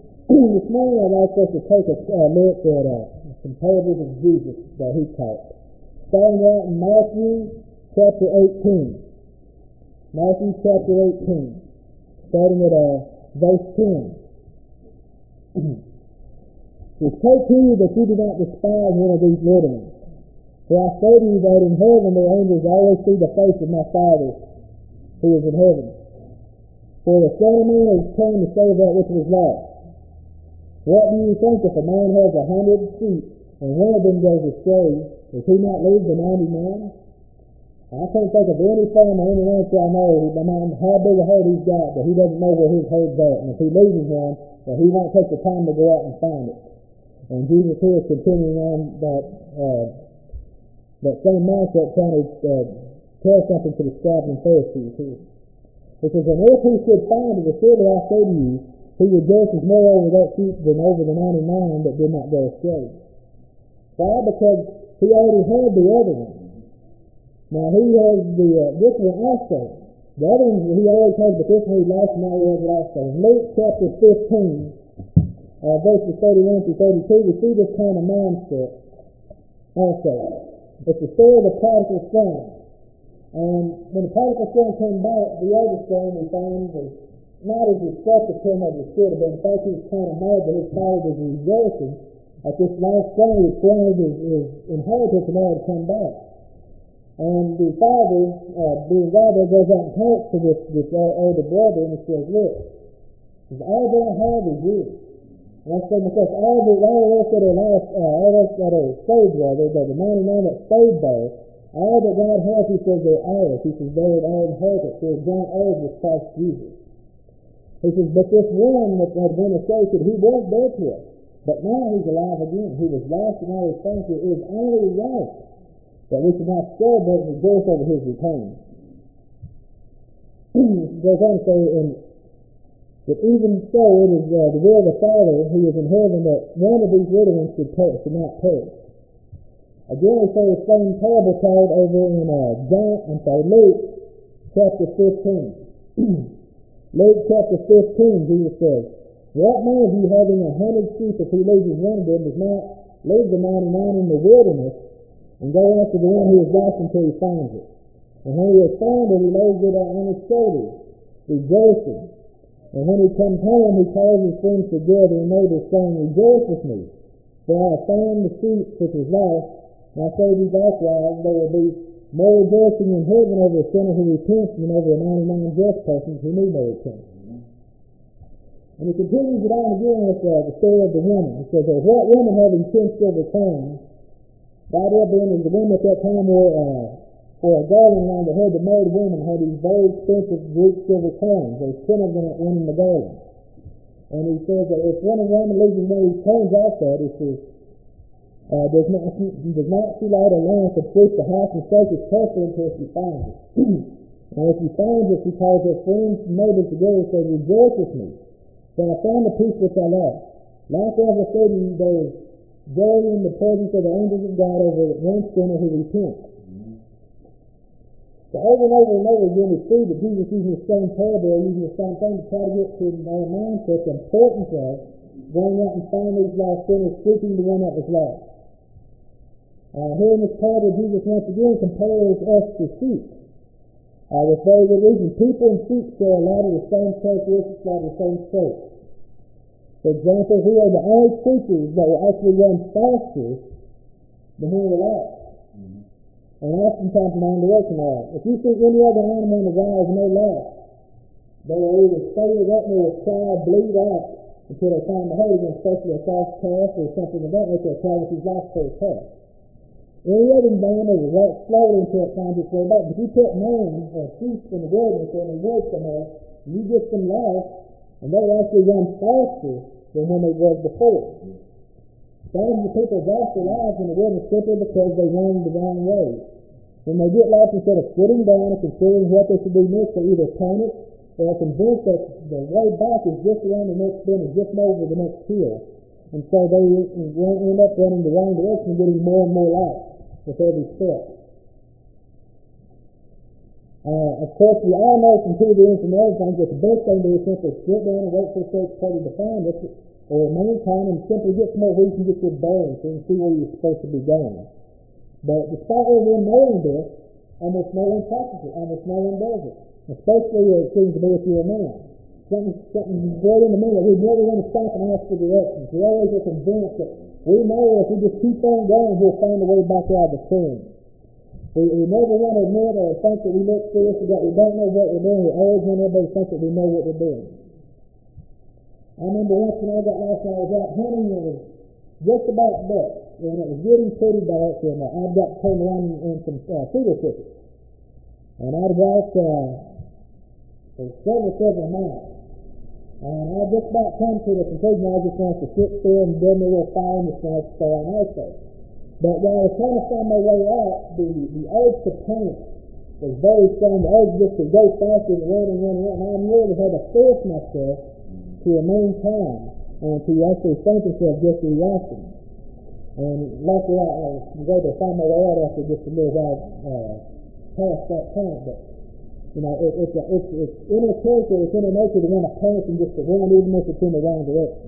This morning I'd like us to take a look at some parables of Jesus that he taught. Starting out in Matthew chapter 18. Matthew chapter 18. Starting at verse 10. It says, "Take heed that you do not despise one of these little ones. For I say to you that in heaven the angels always see the face of my Father who is in heaven. For the Son of Man is come to save that which was lost. What do you think if a man has 100 sheep, and one of them goes astray, does he not leave the 99? I can't think of any farmer, any rancher I know, no matter how big a herd he's got, that he doesn't know where his herd's at. And if he loses one, that he won't take the time to go out and find it. And Jesus here is continuing on that same mindset, trying to tell something to the scribes and Pharisees here. It says, and if he should find it, surely I say to you, he rejoices more over that sheep than over the 99 that did not go astray. Why? Because he already had the other one. Now he has this one also. The other one he always had, but this one he lost, and now he has it also. In Luke chapter 15, verses 31 through 32, we see this kind of mindset also. It's the story of the prodigal son. And when the prodigal son came back, the older son we found was not as respected to him as he should have been. In fact, he was kind of mad that his father was rejoicing at this last son who had squandered his inheritance and now had come back. And the father, being God, goes out and talks to this older brother, and he says, look, all that I have is yours. And I said, because all of us that are lost, all of us that are saved, rather, the 99 that stayed there, all that God has, he says, they're ours. He says, they're our inheritance. They're joint heirs with Christ Jesus. He says, but this one that had been associated, he was dead to us. But now he's alive again. He was lost and now he's found. It is only right that we should not celebrate and rejoice over his return. It goes on to say, that even so it is the will of the Father who is in heaven that one of these little ones should not perish. Again, we say the same parable told over in Luke chapter 15. Luke chapter 15, Jesus says, what man of you having 100 sheep, if he loses one of them, does not leave the 99 in the wilderness and go after the one who is lost until he finds it? And when he has found it, he lays it on his shoulders, rejoicing. And when he comes home, he calls his friends together and neighbors, saying, rejoice with me, for I have found the sheep which was lost. And I say to you likewise, there will be more rejoicing in heaven over a sinner who repents than over a 99 just persons who need no repentance. And he continues it on again with the story of the woman. He says, what woman having 10 silver coins, right up in, and the woman at that time wore for a garland around the head, the married woman had these very expensive Greek silver coins. There's 10 of them in the garland. And he says that if one of them loses one of these coins off that, he says, does not she light a lamp and sweep the house and search it carefully until she finds it. And if she finds it, she calls her friends and neighbors together and says, rejoice with me, for I found the piece which I lost. Likewise I say to you, there is joy in the presence of the angels of God over one sinner who repents. So over and over and over again we see that Jesus using the same parable, using the same thing to try to get to our mindset the importance of going out and finding these lost sinners, seeking the one that was lost. Here in this parable, Jesus once again compares us to sheep. With very good reason. People and sheep share a lot of the same characteristics, a lot of the same traits. For example, we are the only creatures that will actually run faster than when we're lost. And oftentimes in our direction are. If you see any other animal in the wild and they're lost, they will either stay with that or will try to bleed out until they find the herd again, especially a false calf or something of that nature, a cow which is lost for a calf. Any other animal will walk slowly until it finds its way back. But if you put man or sheep in the wilderness or in the woods somewhere, and you get them lost, and they actually run faster than when they was before. Some of the people lost their lives in the wilderness simply because they ran the wrong way. When they get lost, instead of sitting down and considering what they should do next, they either panic or are convinced that the way back is just around the next bend and just over the next hill. And so they end up running the wrong direction and getting more and more lost with every step. Of course, we all know from TV and from other things that the best thing to do is simply sit down and wait for a search party to find us. or mankind, and simply get somewhere where you can get your bearings and see where you're supposed to be going. But despite everyone knowing this, almost no one practices it, almost no one does it. Especially it seems to be if you're a man. Something great in the man that we never want to stop and ask for directions. We always are convinced that we know if we just keep on going, we'll find a way back out of the sin. We never want to admit or think that we look foolish or that we don't know what we're doing. We always want everybody to think that we know what we're doing. I remember once when I got lost, I was out hunting and it was just about dusk, and it was getting pretty dark, and I'd got to turn around in some cedar thickets. And I'd walked several miles. And I just about come to the conclusion I just wanted to sit still and build me a little fire in the smoke so I know so. But while I was trying to find my way out, the urge to panic was very strong. The urge just to go faster and run. And I really had to force myself to remain calm and to actually think myself just reacting. And luckily I was able to find my way out after just a little while past that point. But it's inner character, it's inner nature to want to panic and just to run even if it's in the wrong direction.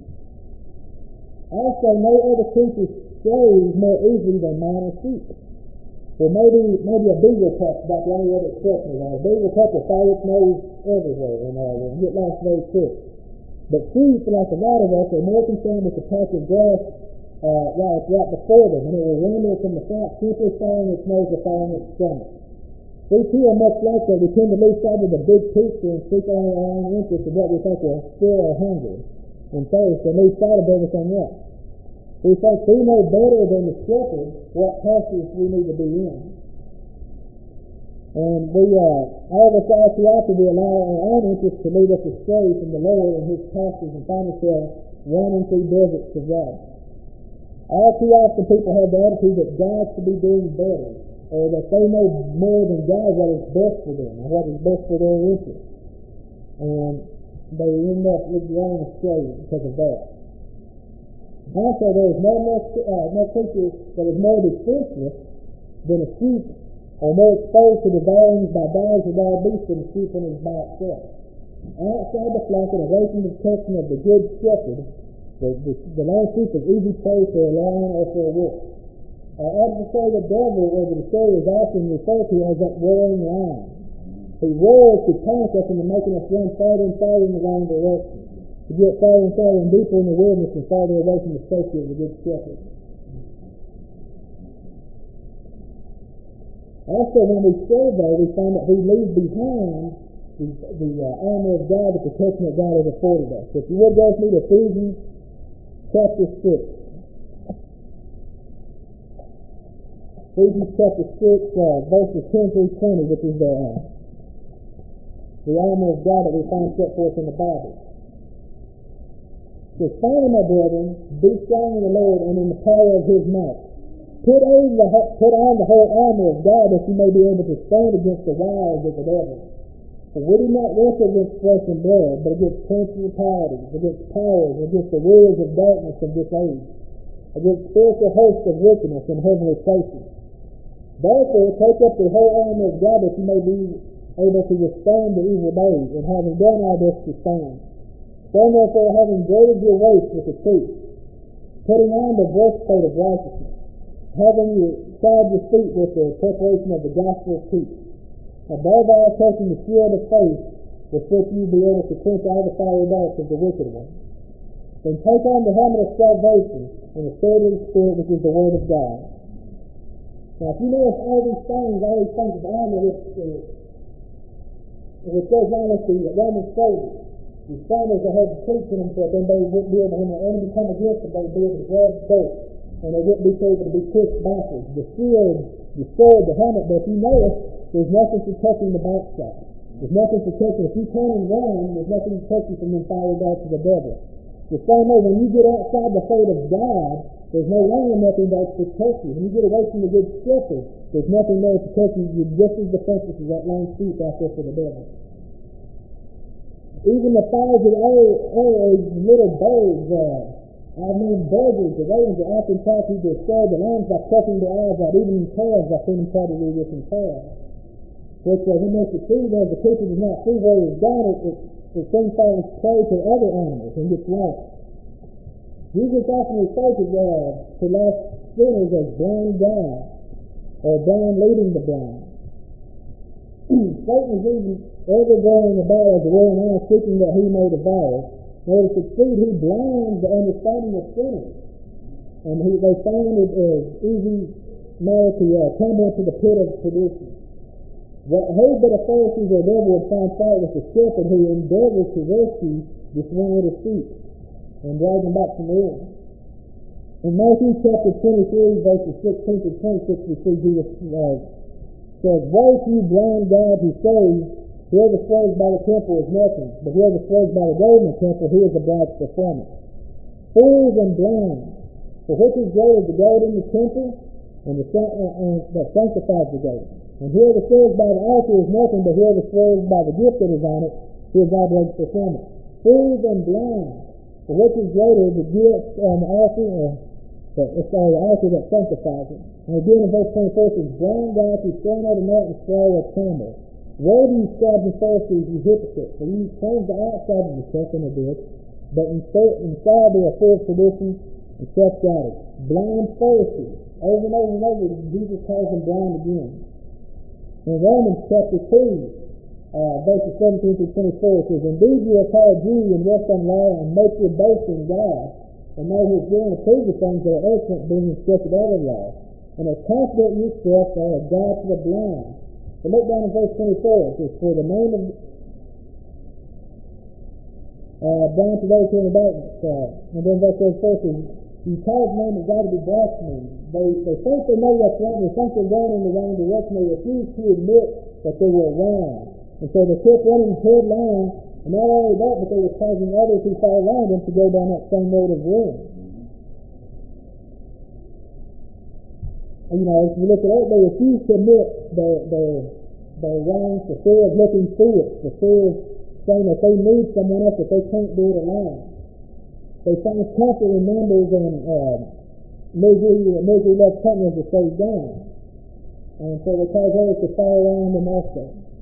Also, no other creature strays more easily than minor sheep. Well, maybe a beaver pup's about the only other exception. A beaver pup will follow its nose everywhere and will get lost very quick. But sheep, like a lot of us, are more concerned with the patch of grass right before them, and it will wander from the front, simply following its nose or following its stomach. We too are much like that. We tend to lose sight of the big picture and seek only our own interest in what we think will fill our hunger and thirst, and lose sight of everything else. We think we know better than the shepherd what pastures we need to be in. And all of us all too often we allow our own interest to lead us astray from the Lord and His pastures and find ourselves running through deserts of God. All too often people have the attitude that God should be doing better, or that they know more than God what is best for them and what is best for their interest. And they end up running astray because of that. Also, there is no creature that is more defenseless than a sheep, or more exposed to devourings by dogs or wild beasts than a sheep when it is by itself. Outside the flock and away from the protection of the good shepherd, the lone sheep is easy prey for a lion or for a wolf. Our adversary, the devil, or the destroyer, is often referred to as that roaring lion. He roars to panic us into making us run farther and farther in the wrong direction, to get farther and farther and deeper in the wilderness and farther away from the safety of the good shepherd. Also, when we stray there, we find that we leave behind the armor of God, the protection that God has afforded us. If you would go with me to Ephesians chapter 6. Ephesians chapter 6, verses 10 through 20, which is the armor of God that we find set forth in the Bible. It says, "Finally, my brethren, be strong in the Lord and in the power of His might. Put on the whole armor of God that you may be able to stand against the wiles of the devil. For we do not wrestle against flesh and blood, but against principalities, against powers, against the rulers of darkness of this age, against spiritual hosts of wickedness in heavenly places. Therefore, take up the whole armor of God that you may be able to withstand the evil days, and having done all this to stand. Stand therefore, having girded your waist with the truth, putting on the breastplate of righteousness, having shod your feet with the preparation of the gospel of peace. Above all, taking the shield of faith, with which you be able to quench all the fiery darts of the wicked one. Then take on the helmet of salvation and the sword of the Spirit, which is the word of God." Now, if you notice all these things of armor which goes on with the Roman soldiers. These soldiers that had to preach to them so that then they wouldn't be able, when the enemy come against them, they would be able to grab the boat, and they wouldn't be able to be pushed backwards. The shield, the sword, the helmet, but if you notice, there's nothing protecting the backside. There's nothing protecting. If you turn and run, there's nothing to protect you from the fiery darts of the devil. The same way, when you get outside the fold of God, there's no longer nothing that protects you. When you get away from the good shepherd, there's nothing there to protect you. You're just as defenseless as that lone sheep out there for the devil. Even the fowls of the air, little birds, buzzards, the ravens are often taught to destroy the lambs by plucking their eyes out. Even in calves, I've seen them try to do this in calves. Which, when they succeed, as the creature does not see where it's gone, it soon falls prey to other animals and gets lost. Jesus often refers to lost sinners as blind guides, or blind leading the blind. Satan is even ever going about as a roaring lion, seeking that he may devour. In order to succeed, he blinds the understanding of sinners. And they find it as easy matter to tumble into the pit of perdition. Who but a Pharisee or devil would find fault with the shepherd who endeavors to rescue this one little sheep and drag him back from the inn? In Matthew chapter 23, verses 16 to 26, we see Jesus says, "Woe to you blind guides who say, whoever swears by the temple is nothing, but whoever swears by the gold in the temple, he is obliged to perform it. Fools and blind, for which is greater, the gold in the temple and that sanctifies the gold? And whoever swears by the altar is nothing, but whoever swears by the gift that is on it, he is obliged to perform it. Fools and blind, for which is greater, the gift on the altar or the altar that sanctifies it? And again in verse 24 it says, blind guides who stand out a net and swallow a camel. Woe to you, scribes and Pharisees, you hypocrites, for you cleanse the outside of the cup and the dish, but inside they are full of tradition and self-guided. Blind Pharisees. Over and over and over, Jesus calls them blind again. In Romans chapter 2, verses 17 through 24, it says, indeed you are called Jew and rest on law and make your boast in God, and know his will and approve the things that are excellent, being instructed out of law, and are confident in yourself that are a guide to the blind. But look down in verse 24, it says, for the name of blind to those who are in darkness. And then verse 24 says, you cause men of God to be blasphemed. They think they know what's wrong. They think they're going in the wrong direction. They refuse to admit that they were wrong. And so they kept running headlong. And not only that, but they were causing others who fall around them to go down that same road of ruin. And, you know, if you look at it, they refuse to admit their wrongs for fear of looking foolish, for fear of saying that they need someone else, that they can't do it alone. They find comfort in numbers and misery loves company as they stay down. And so they cause others to fall around them also.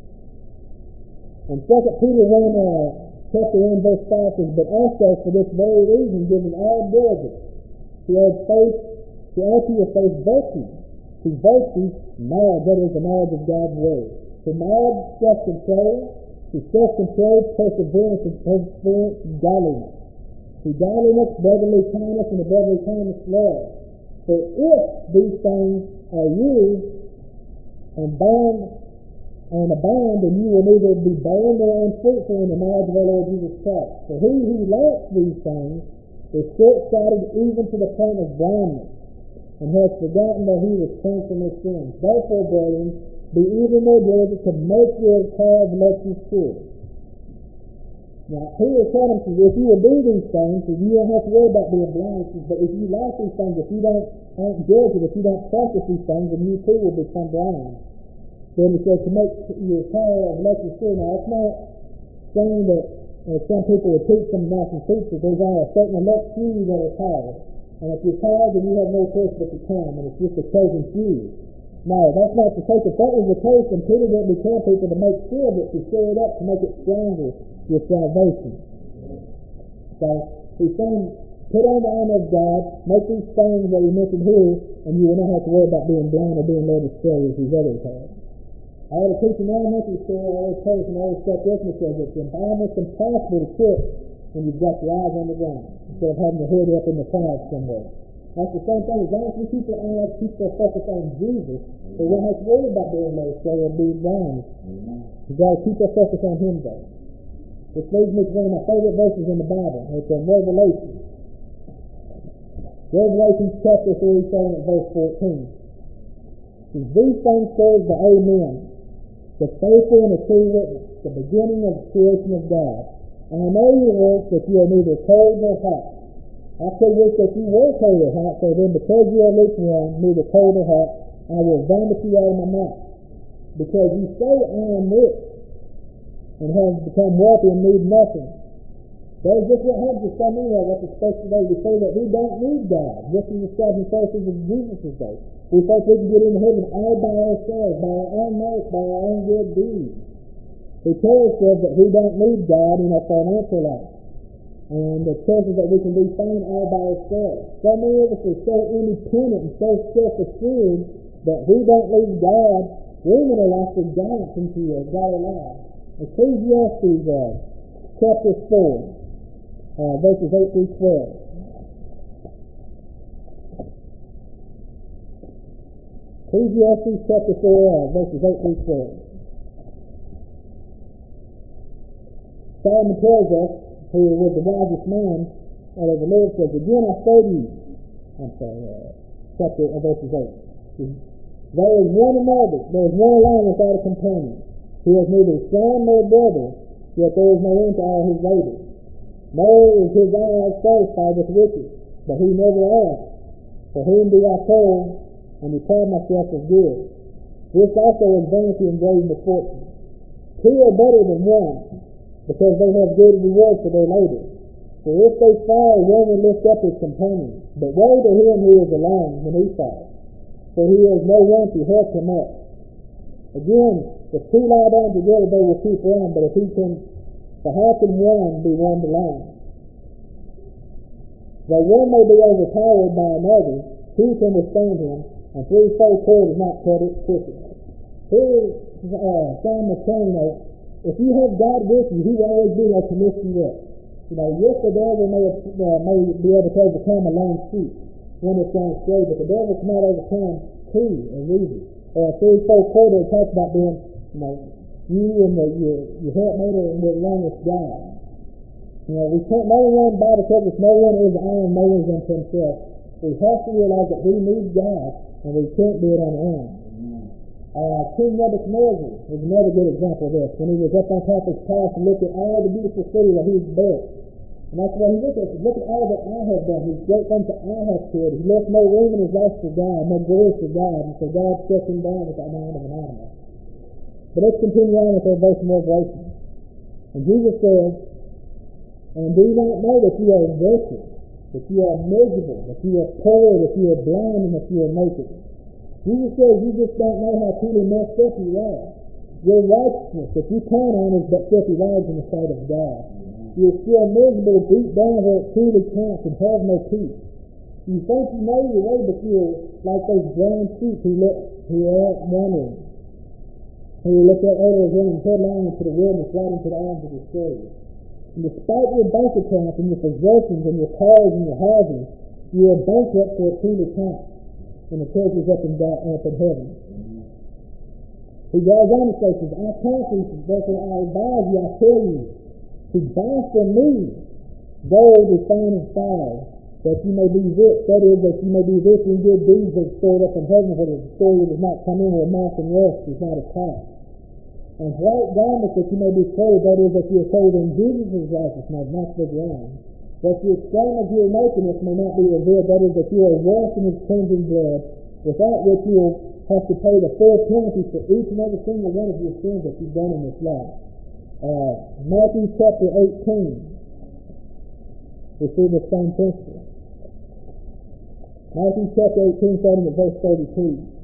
And 2 Peter 1, chapter 1, verse 5 says, but also for this very reason, giving all diligence, to add to your faith virtue, to virtue knowledge, that is the knowledge of God's word. To knowledge, self-control, to self-control, perseverance, and perseverance, godliness. To godliness, brotherly kindness, and to brotherly kindness, love. For if these things are yours and abound, then you will neither be barren nor unfruitful in the knowledge of our Lord Jesus Christ. For he who lacks these things is short-sighted even to the point of blindness, and has forgotten that he was cleansed from his sins. Therefore, brethren, be even more diligent to make your cause election sure. Now, he is telling us, if you will do these things, you don't have to worry about being blind. But if you lack these things, if you aren't diligent, if you don't practice these things, then you too will become blind. Then he says to make your call of election sure. Now, it's not saying that some people would teach some national teachers. There's only a certain elect few that are called. And if you're called, then you have no choice but to come, and it's just a chosen few. No, that's not the case. If that was the case, then Peter wouldn't be telling people to make sure that you share it up to make it stronger, your salvation. So he's saying, put on the armor of God, make these things that we mentioned here, and you will not have to worry about being blind or being led astray as these others have. I had a teacher in elementary school, I always told us, and I always kept with me, says it's almost impossible to quit when you've got your eyes on the ground, instead of having your head up in the clouds somewhere. That's the same thing. As long as we keep our eyes, keep our focus on Jesus, we won't have to worry about being led astray or being blind. We've got to keep our focus on Him, though. Which leads me to one of my favorite verses in the Bible. It's in Revelation. Revelation chapter 3, starting at verse 14. These things serve the Amen, the faithful and the true witness, the beginning of the creation of God. And I know your works, that you are neither cold nor hot. I say wish that you were cold or hot, so then because you are lukewarm, neither cold nor hot, I will vomit you out of my mouth. Because you say, I am rich, and have become wealthy and need nothing. That is just what happens to so many of us, especially today. We say that we don't need God, just as the scribes and Pharisees of Jesus' day. We think we can get into heaven all by ourselves, by our own merits, by our own good deeds. We tell ourselves that we don't need God in our financial life. and the chances that we can be fine all by ourselves. So many of us are so independent and so self-assured that we don't leave God bringing a life of guidance into our lives. Ecclesiastes chapter 4, verses 8 through 12. Ecclesiastes chapter 4, verses 8 through 12. Solomon tells us, who was the wisest man, the Lord says, again I say to you, chapter verses 8. There is one another, there is one alone without a companion. He has neither son nor brother, yet there is no end to all his labors. Nor is his eye satisfied with riches, but he never asks, for whom do I toil, and deprive myself of good? This also is vanity and great misfortune. Two are better than one, because they have good reward for their labor. For if they fall, one will lift up his companion. But woe to him who is alone when he falls, for he has no one to help him up. Again, if two lie down together, they will keep one, but how can one be warmed alone? Though one may be overpowered by another, two can withstand him, and threefold cord is not cut quickly. Here, Solomon saying, if you have God with you, he will always be there to lift you up. Yes, the devil may be able to overcome a lone sheep when it's gone astray, but the devil cannot overcome two as easy. Or a threefold cord that talks about being, you and your helpmate and the longest God. We can't, no one, Bible tells us, no one is iron, no one is unto himself. We have to realize that we need God, and we can't do it on our own. King Nebuchadnezzar is another good example of this. When he was up on top of his palace and looked at all the beautiful city that he had built. And that's what he looked at. Look at all that I have done. These great things that I have created. He left no room in his life for God, no glory for God. And so God struck him down with the mind of an animal. But let's continue on with our verse in Revelation. And Jesus says, and do you not know that you are wretched, that you are miserable, that you are poor, that you are blind, and that you are naked? Jesus says you just don't know how truly messed up you are. Your righteousness that you count on is but filthy rags in the sight of God. You're still miserable, beat down where it truly counts, and have no peace. You think you know your way, but you're like those blind sheep who are out wandering. Who look at others running headlong into the wilderness, right into the arms of the destroyer. And despite your bank accounts and your possessions and your cars and your houses, you are bankrupt for it truly counts. And the treasures up in heaven. He goes on to say, I counsel you, therefore I advise you, I tell you, to buy from me gold refined in fire, that you may be rich, that is, that you may be rich in good deeds that are stored up in heaven, where the destroyer does not come in, where moth and rust is not attacked. And white garments that you may be clothed, that is, that you are clothed in Jesus' righteousness, not the ground. That your shame of your nakedness may not be revealed, that is, that you are washed in his cleansing blood, without which you will have to pay the full penalty for each and every single one of your sins that you've done in this life. Matthew chapter 18, we see the same principle. Matthew chapter 18, starting at verse 32.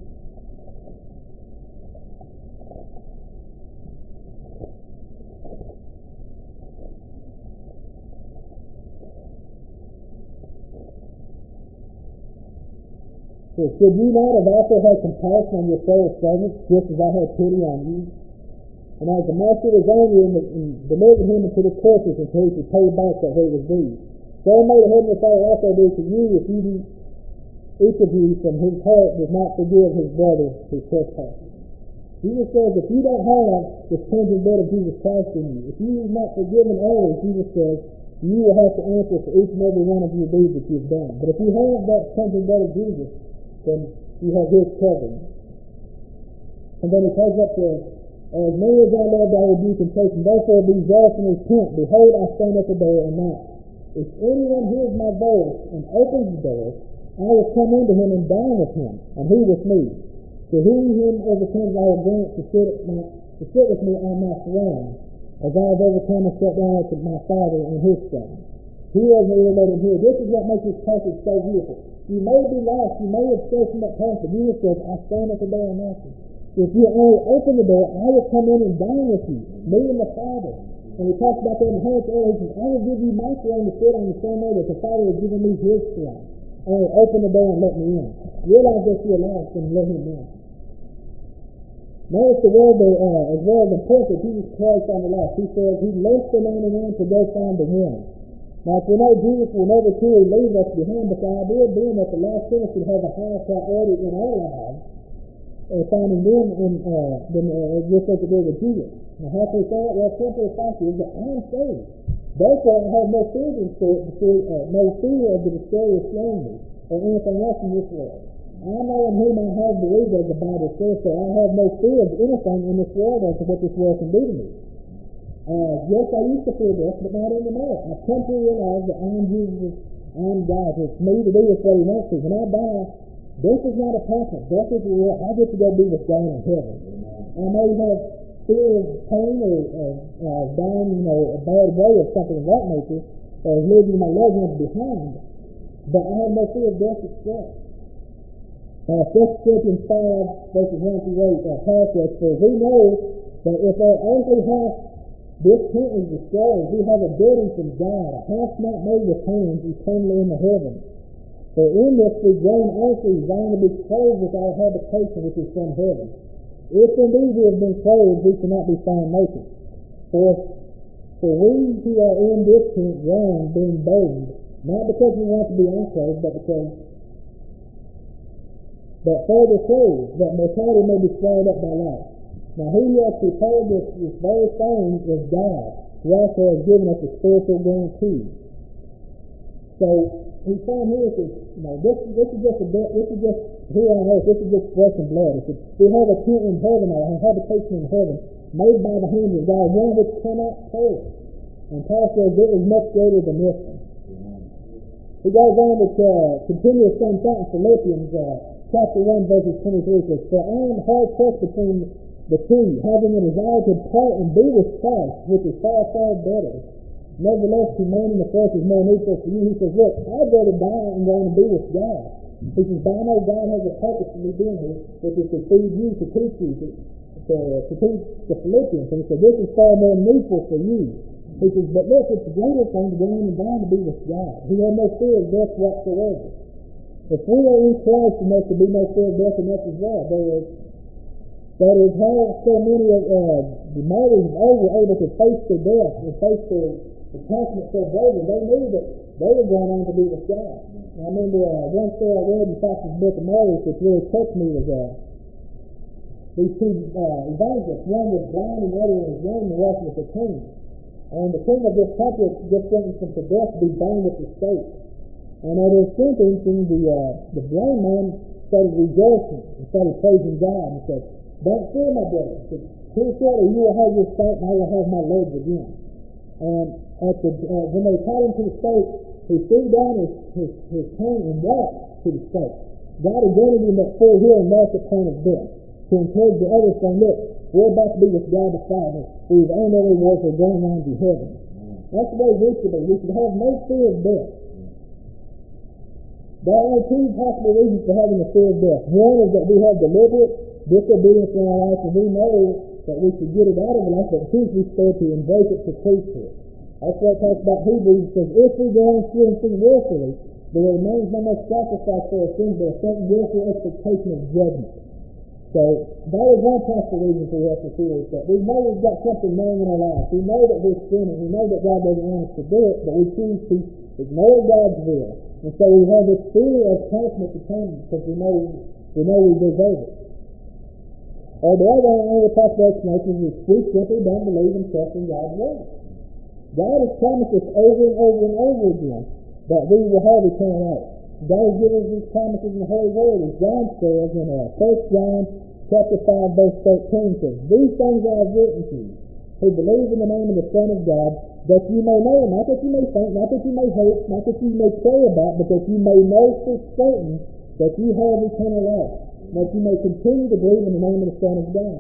So, should you not have also had compassion on your fellow servants, just as I had pity on you? And as the master was angry and delivered him into the courses until he could pay back that what was due, so may the heavenly Father also do to you if you do, each of you from his heart does not forgive his brother his trespasses. Jesus says, if you don't have the cleansing blood of Jesus Christ in you, if you have not forgiven others, Jesus says, you will have to answer for each and every one of your deeds that you've done. But if you have that cleansing blood of Jesus, then you have his covering. And then he calls up to, as many as I love, I rebuke and chasten. Therefore be zealous and repent. Behold, I stand at the door and knock. If anyone hears my voice and opens the door, I will come unto him and dine with him, and he with me. To him overcomes, I will grant to sit with me on my throne, as I have overcome and sat down with my Father and his Son. He has me to let him hear. This is what makes this passage so beautiful. You may be lost, you may have strayed from that path, but Jesus says, I stand at the door and knock. If you only open the door, I will come in and dine with you, me and the Father. and he talks about the inheritance earlier. He says, I will give you my throne to sit on the same way that the Father has given me his throne. Only open the door and let me in. Realize that you're alive and let him in. Notice the word as well as the point that Jesus Christ on the last. He says he left the 99 to go find the one. Now, if we know Jesus will never truly leave us behind, but the idea being that the last sinner should have a higher priority in our lives, finding them than just as it did with Jesus. Now, how can we say that? Well, simple fact is that I am saved. Therefore, I have no fear of the destroyer slain me, or anything else in this world. I know in whom I have believed, as the Bible says, so I have no fear of anything in this world as to what this world can do to me. Yes, I used to fear death, but not anymore. I've come to realize that I am Jesus, I am God. It's me to do with what he wants to. When I die, death is not a punishment. Death is real. I get to go be with God in heaven. I may have fear of pain or dying, a bad way or something of that nature, or leaving my loved ones behind, but I have no fear of death itself. 1 Corinthians 5, verses 1 through 8, Paul says, for we know that if our earthly house, this tent is destroyed, we have a building from God, a house not made with hands, eternally in the heavens. For in this we groan earthly, trying to be clothed with our habitation which is from heaven. If indeed we have been clothed, we cannot be found naked. For we who are in this tent groan, being burdened, not because we want to be unclothed, but further clothed, that mortality may be swallowed up by life. Now he who has prepared this very thing is God, who also has given us a spiritual guarantee. So he's saying here, this is just here on earth, this is just flesh and blood. We have a tent in heaven, or a habitation in heaven, made by the hands of God, one which cannot perish. And Paul says it is much greater than this one. He goes on to continue the same thought in Philippians chapter 1, verses 23, says, for I am hard pressed between the two, having a desire to depart and be with Christ, which is far, far better. Nevertheless, to man in the flesh is more needful for you. He says, look, I'd rather die and go and be with God. He says, but I know God has a purpose for me being here, which is to feed you, to teach you, to teach the Philippians. And he said, this is far more needful for you. He says, but look, it's a greater thing to go in and die and be with God. He had no fear of death whatsoever. If we are in Christ, then there should be no fear of death in us as well. That is how so many of the martyrs were able to face their death and face the punishment so bravely. They knew that they were going on to be with God. I remember one story I read in Fox's Book of Martyrs which really touched me was these two evangelists. One was blind and the other one was lame, and walking with the king. And the king of this country just sentenced him to death to be burned at the stake. And at his sentencing, the blind man started rejoicing and started praising God and said, don't fear, my brother. Here shortly you will have your sight and I will have my legs again. And when they caught him to the stake, he threw down his cane and walked to the stake. God had granted him that full healing mark at point of death to encourage the others saying, look, we're about to be with God the Father. We've earned our reward for going on to heaven. That's the way we should be. We should have no fear of death. There are only two possible reasons for having a fear of death. One is that we have deliberate disobedience in our life, and we know that we should get it out of our life, but two, we start to embrace it, to preach to it. That's what it talks about Hebrews. It says, if we go on stealing sin willfully, there remains no more sacrifice for our sins, but a certain willful expectation of judgment. So that is one possible reason for us to fear, is that we know we've got something wrong in our life. We know that we're sinning. We know that God doesn't want us to do it, but we choose to ignore God's will. And so we have this fear of punishment to come because we know we deserve it. Or the other possible explanation is we simply don't believe and trust in God's word. God has promised us over and over and over again that we will have eternal life. God has given us these promises in the Holy Word, as John says in 1 John chapter 5, verse 13 says, these things I have written to you, who believe in the name of the Son of God, that you may know, not that you may think, not that you may hope, not that you may pray about, but that you may know for certain that you have eternal life, that you may continue to believe in the name of the Son of God.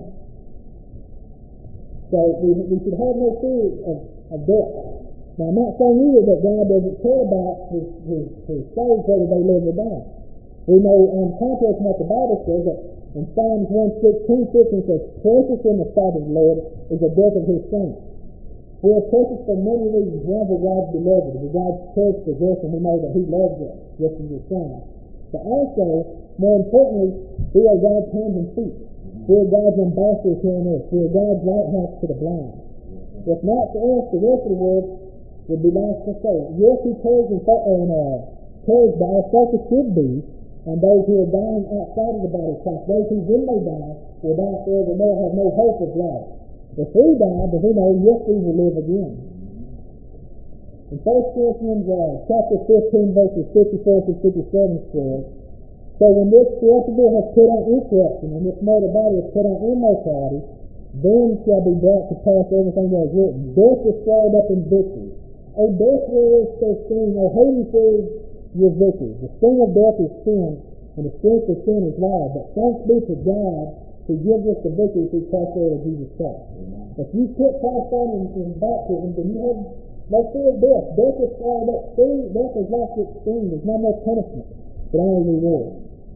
So we should have no fear of death. Now, I'm not saying either that God doesn't care about his slaves, whether they live or die. We know, on contrary to what the Bible says, that in Psalms 1:16, 15 says, precious in the sight of the Lord is the death of his saints. We are precious for many reasons. One, we're God's beloved. We're God's cherished possession. We know that He loves us, just as His Son. But also, more importantly, we are God's hands and feet. We are God's ambassadors here on earth. We are God's lighthouse to the blind. If not for us, the rest of the world would be lost for soul. Yes, He cares cares by us like it should be, and those who are dying outside of the body of Christ, those who when they die will die forevermore, have no hope of life. If we die, then we know, yes, we will live again. In 1 Corinthians chapter 15, verses 54 to 57 says, so when this corruptible has put on incorruption, and this mortal body has put on immortality, then shall be brought to pass everything that is written. Death is swallowed up in victory. O death, where is their sting? O Hades, where is your victory? The sting of death is sin, and the strength of sin is law. But thanks be to God who gives us the victory through Christ our Lord Jesus Christ. If you put Christ on in baptism, then you have no fear of death. Death is swallowed up. Death has lost its sting. There's no more punishment, but only reward.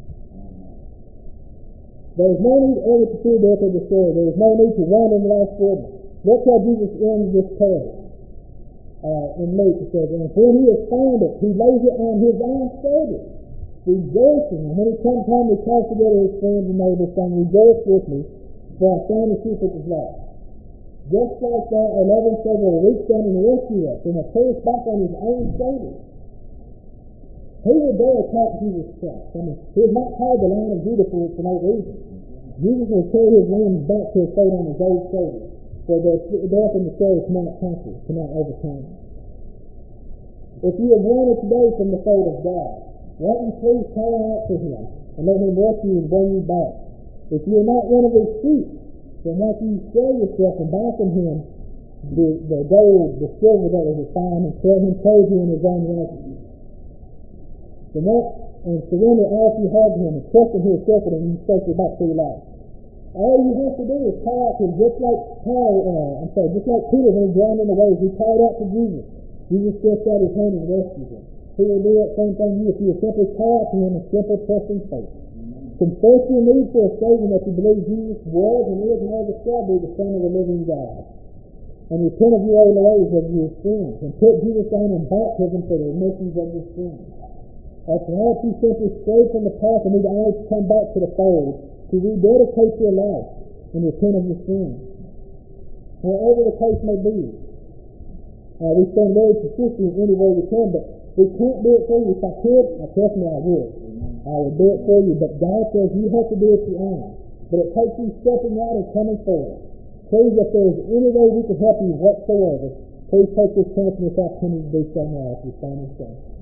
There is no need ever to fear death or despair. There is no need to wander in life's wilderness. Look how Jesus ends this parable. In Luke it says, and when he has found it, he lays it on his own shoulders, rejoicing. And when he comes home, he calls together his friends and neighbors, saying, rejoice with me, for I found the sheep which is lost. Just like that, our loving Savior will reach down and rescue us and will put us back on his own shoulders. Who would dare attack Jesus Christ? I mean, he is not called the Lion of Judah for no reason. Jesus will carry his limbs back to his feet on his own shoulders, so that death and the grave cannot conquer, cannot overcome. If you have wanted today from the fold of God, won't you please cry out to him and let him rescue you and bring you back? If you are not one of his sheep, then won't you sell yourself and buy from him the gold, the silver that was found, and let him praise you in his own righteousness? And surrender all you have to him and trust in his shepherd, and you safely back to your life. All you have to do is call out to him, just like Peter when he drowned in the waves. He called out to Jesus. Jesus stretched out his hand and rescued him. He will do that same thing to you if you will simply call out to him in simple trust and faith. Confess your need for a Savior, that you believe Jesus was and is and ever shall be the Son of the living God. And repent of your old ways of your sins, and put Jesus on in baptism for the remission of your sins. After all, if you simply strayed from the path and need only to come back to the fold, to rededicate your life and repent of your sins. Wherever the case may be. We stand very consistent any way we can, but we can't do it for you. If I could, trust me, I would. I would do it for you, but God says you have to do it your own. But it takes you stepping out and coming forward. Please, if there is any way we can help you whatsoever, please take this chance and this opportunity to do so now if you find yourself.